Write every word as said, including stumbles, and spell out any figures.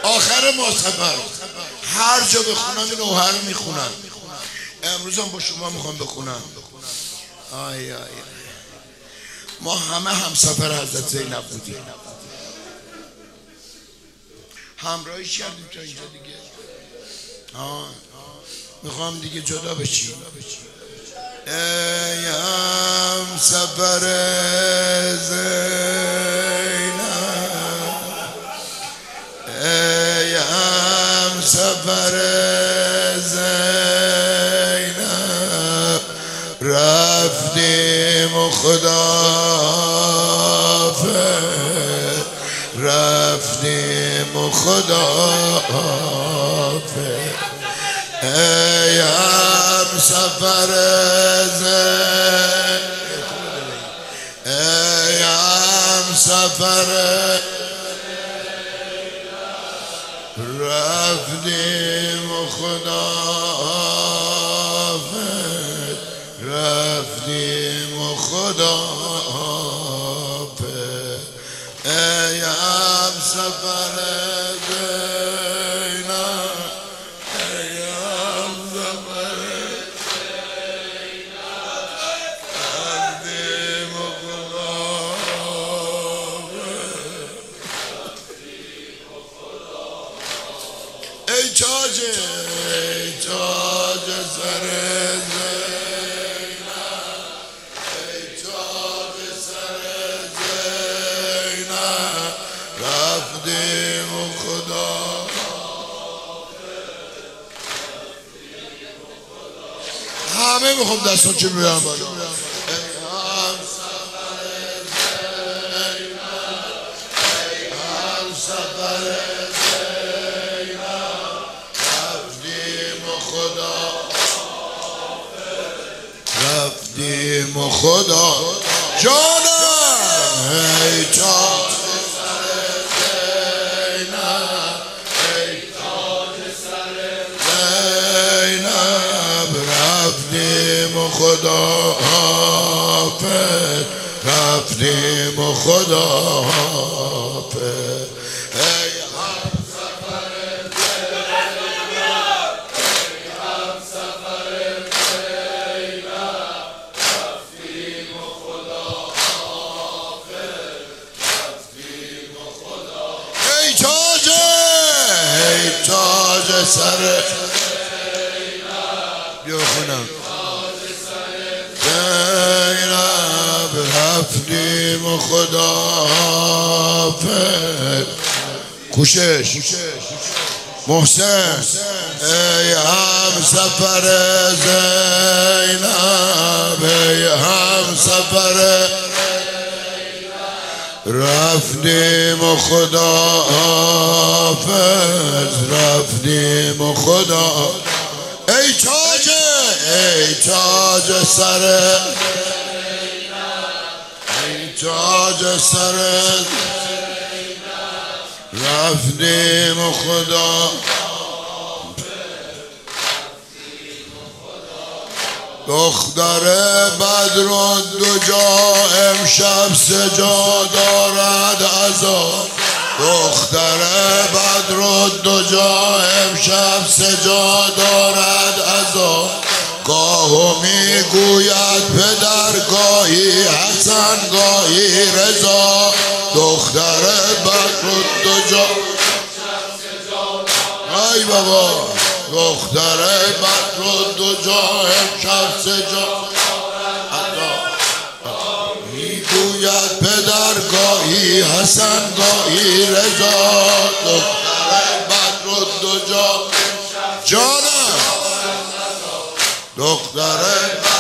آخر معتبر هر جا بخونم این نوحه رو میخونم. امروز هم با شما میخوام بخونم. آی آی ما همه همسفر حضرت زینب بودیم، همراهیش کردیم تا اینجا دیگه. آه میخوام دیگه جدا بشیم. ای همسفر زینب، ای همسفر زینب، رفتیم و خدافظ، رفتیم و خدافظ. ای همسفر زینب، ای همسفر رفتیم و خدافظ، رفتیم و خدافظ. ای همسفر زینب، ای همسفر رفتیم و خدافظ. ای تاج، ای تاج سر زینب، ای تاج سر زینب، رفتیم و خدافظ. همه میخوام دستان چه بیارم بالا. ای همسفر زینب، ای همسفر رفتیم و خدا جانم. ای تاج سر زینب، ای تاج سر زینب، رفتیم و خداحافظ، رفتیم و خداحافظ. ای تاج سر بیا خونم زینب، رفتیم و خداحافظ. کوشش محسن. ای همسفر زینب، ای همسفر رفتیم و خداحافظ، رفتیم و خدا. ای تاج، ای تاج سر، ای تاج سر رفتیم و خدا. دختر بدر دو جا امشب سجا دارد عذاب، دختر بدر دو جا امشب سجا دارد عذاب. گاه میگوید پدر، گاهی حسن، گاهی رضا. دختر بدر دو جا ای بابا، دختر بدر دو جا امشب سجا میگوید پدر، گاهی حسن، گاهی رضا. دختر بدر دو جا جانم، دختر